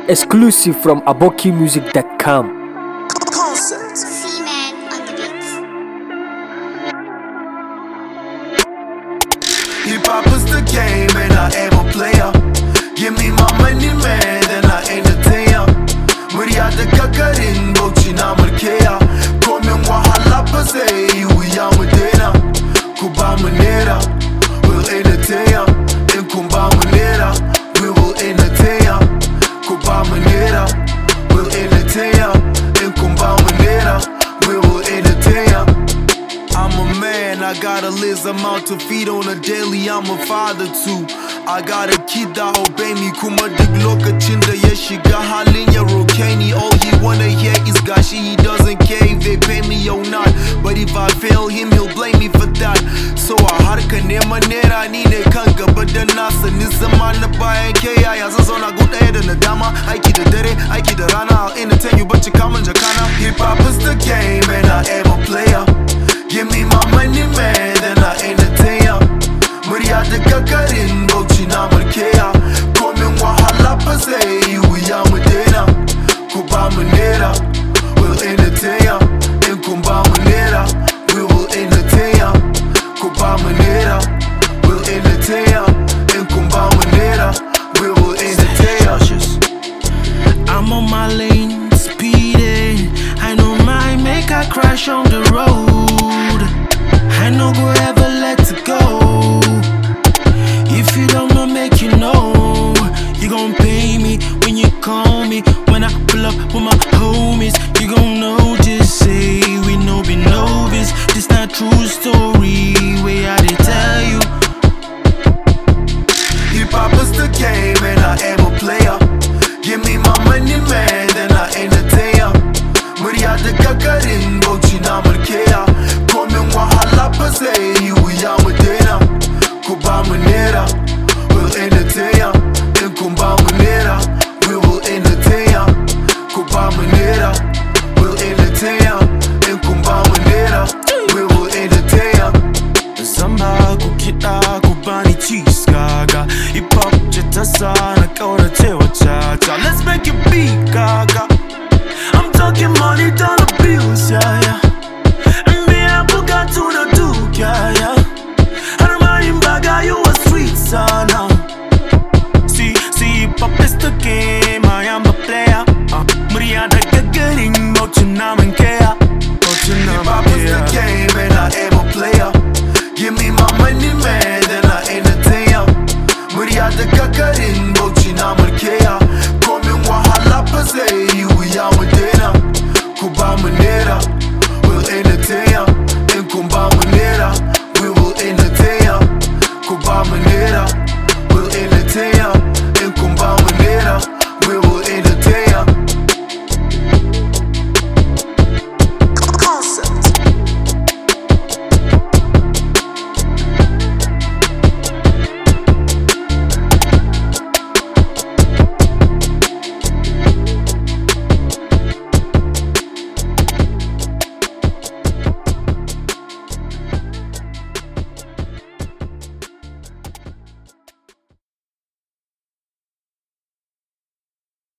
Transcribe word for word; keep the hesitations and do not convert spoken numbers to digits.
Exclusive from aboki music dot com. Concept. C-Man on the beat. Hip hop is the game and I am a player. Give me my money, man, then I entertain ya. Murya da kakarin bauchi na mulkeya. Komin wahala ba zai yi wuya mu daina. Ku ba mu nera, we'll entertain ya. In kun ba mu nera, we will entertain ya. Ku ba mu nera, we'll entertain ya. In kun ba mu nera, we will entertain ya. I'm a man, I got a Liz, I'm out to feed on a daily, I'm a father too. I got a kid that obey me, kuma duk lokacin da ya shiga halin ya roke ni. All he wanna hear is gashi, he doesn't care if they pay me or not. But if I fail him, he'll blame me for that. So a harka neman nera ni ne kan gaba da nasa. Ni zama na bayan ke yaya zan zauna gu ɗaya da nadama. Aiki da dare, aiki da rana, I'll entertain you, but you kamun jakana. Hip hop is the game and I am a player. Give me my money, man, then I entertain ya. Murya da kakarin bauchi na mulkeya. Komin wahala ba zai yi wuya mu daina. Ku ba mu nera, we'll entertain ya. In kun ba mu nera, we will entertain ya. Ku ba mu nera, we'll entertain ya. In kun ba mu nera, we will entertain ya. I'm on my lane, speeding. I know my make I crash on the road. I no go ever let it go. If you don't know, make you know. You gon' pay me when you call me. When I pull up with my homies, you gon' know, just say we no be novice. This not true story, way I did tell you. Hip hop is the game and I am a player. Give me my money, man, then I entertain ya. Murya da kakarin bauchi na mulkeya. Komin wahala ba zai yi wuya mu daina. Ku ba mu nera, we'll entertain ya. In kun ba mu nera, we will entertain ya. Ku ba mu nera, we'll entertain ya. In kun ba mu nera, we will entertain ya. Zamba ku kiɗa ku bani cheese gaga. Hip hop ce ta sa na ƙaurace wa caca. Let's make it beat gaga. I'm talking money, dollar bills, yeah, yeah. And me I forgot to the duke, yeah, yeah. And my imbaga, you a sweet son, uh. See, see, hip hop is the game, I am a player. Uh, Murya da kakarin bauchi na mulkeya. Bauchi na Hip hop is the mulkeya. game and I am a player. Give me my money, man, then I entertain ya. Murya da kakarin bauchi na mulkeya. Komin wahala ba zai yi wuya mu